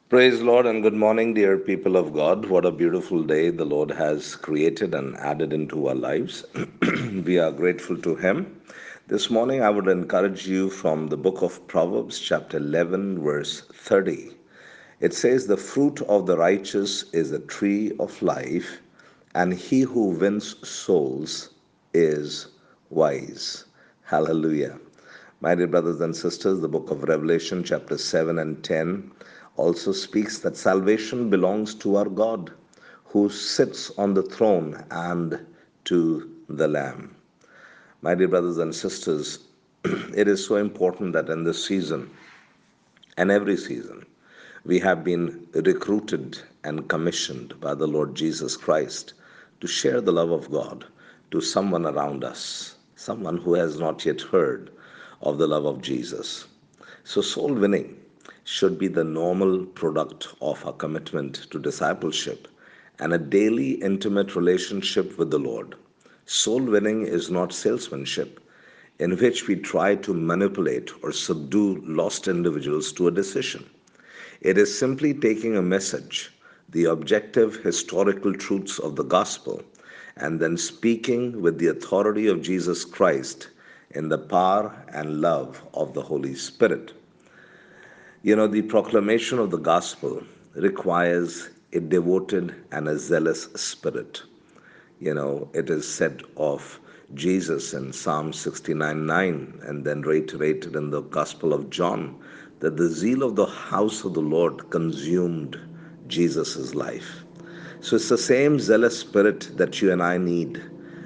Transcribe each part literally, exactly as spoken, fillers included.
Praise Lord and good morning, dear people of God. What a beautiful day the Lord has created and added into our lives. We are grateful to Him. This morning, I would encourage you from the book of Proverbs, chapter eleven, verse thirty. It says, "The fruit of the righteous is a tree of life, and he who wins souls is wise." Hallelujah. My dear brothers and sisters, the book of Revelation, chapter seven and ten, also speaks that salvation belongs to our God who sits on the throne and to the Lamb. My dear brothers and sisters, it is so important that in this season and every season, we have been recruited and commissioned by the Lord Jesus Christ to share the love of God to someone around us, someone who has not yet heard of the love of Jesus. So, soul winning should be the normal product of our commitment to discipleship and a daily intimate relationship with the Lord. Soul winning is not salesmanship in which we try to manipulate or subdue lost individuals to a decision. It is simply taking a message, the objective historical truths of the gospel, and then speaking with the authority of Jesus Christ in the power and love of the Holy Spirit. You know, the proclamation of the gospel requires a devoted and a zealous spirit. You know, it is said of Jesus in Psalm sixty-nine nine and then reiterated in the Gospel of John that the zeal of the house of the Lord consumed Jesus' life. So it's the same zealous spirit that you and I need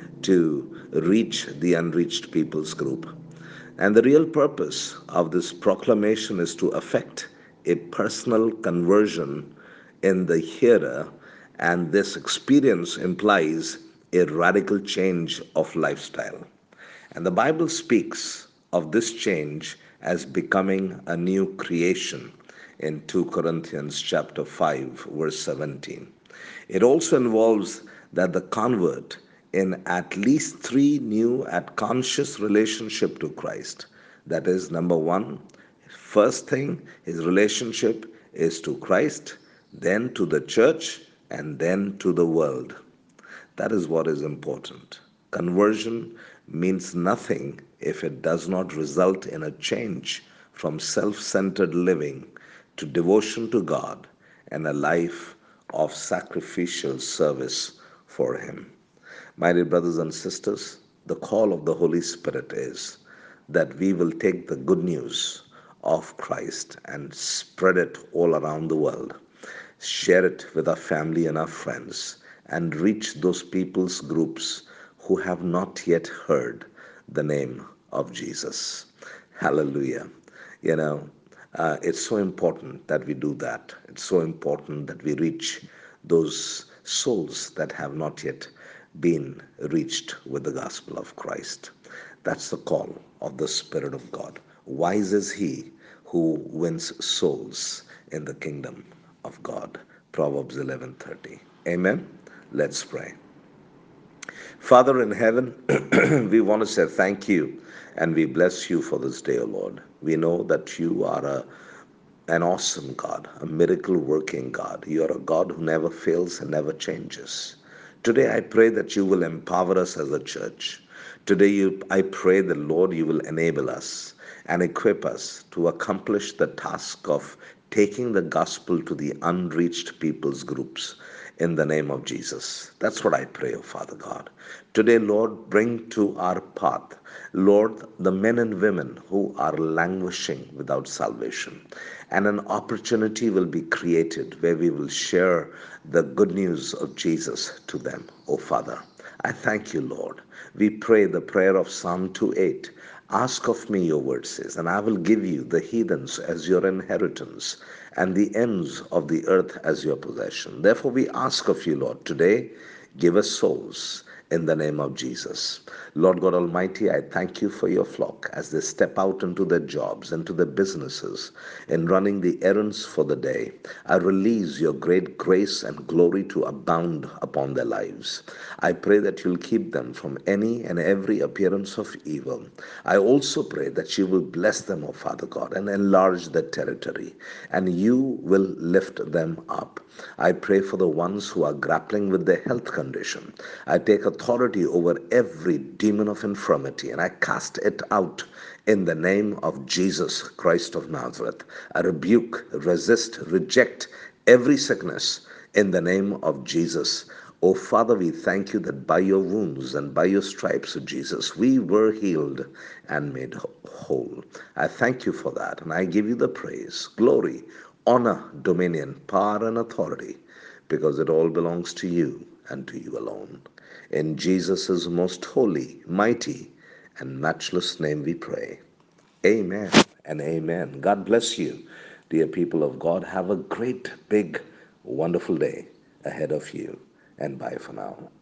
to reach the unreached peoples group. And the real purpose of this proclamation is to effect a personal conversion in the hearer, and this experience implies a radical change of lifestyle. And the Bible speaks of this change as becoming a new creation in two Corinthians chapter five verse seventeen. It also involves that the convert in at least three new and conscious relationship to Christ. That is number one, first thing, his relationship is to Christ, then to the church, and then to the world. That is what is important. Conversion means nothing if it does not result in a change from self centered living to devotion to God and a life of sacrificial service for Him. My dear brothers and sisters, the call of the Holy Spirit is that we will take the good news of Christ and spread it all around the world, share it with our family and our friends, and reach those people's groups who have not yet heard the name of Jesus. Hallelujah. You know, uh, it's so important that we do that. It's so important that we reach those souls that have not yet been reached with the gospel of Christ. That's the call of the Spirit of God. Wise is he who wins souls in the kingdom of God. Proverbs eleven thirty. Amen. Let's pray. Father in heaven, we want to say thank you and we bless you for this day, O Lord. We know that you are a, an awesome God, a miracle working God. You are a God who never fails and never changes. Today, I pray that you will empower us as a church. Today, you, I pray that, Lord, you will enable us and equip us to accomplish the task of taking the gospel to the unreached people's groups in the name of Jesus. That's what I pray, oh Father God. Today, Lord, bring to our path, Lord, the men and women who are languishing without salvation. And an opportunity will be created where we will share the good news of Jesus to them, oh Father. I thank you, Lord. We pray the prayer of Psalm two eight. Ask of me, your word says, and I will give you the heathens as your inheritance and the ends of the earth as your possession. Therefore, we ask of you, Lord, today, give us souls, in the name of Jesus. Lord God Almighty, I thank you for your flock as they step out into their jobs, into their businesses, in running the errands for the day. I release your great grace and glory to abound upon their lives. I pray that you'll keep them from any and every appearance of evil. I also pray that you will bless them, O Father God, and enlarge their territory, and you will lift them up. I pray for the ones who are grappling with their health condition. I take authority over every demon of infirmity and I cast it out in the name of Jesus Christ of Nazareth. I rebuke, resist, reject every sickness in the name of Jesus. Oh Father, we thank you that by your wounds and by your stripes, O Jesus, we were healed and made whole. I thank you for that, and I give you the praise, glory, honor, dominion, power, and authority, because it all belongs to you and to you alone. In Jesus' most holy, mighty, and matchless name we pray. Amen and amen. God bless you, dear people of God. Have a great, big, wonderful day ahead of you, and bye for now.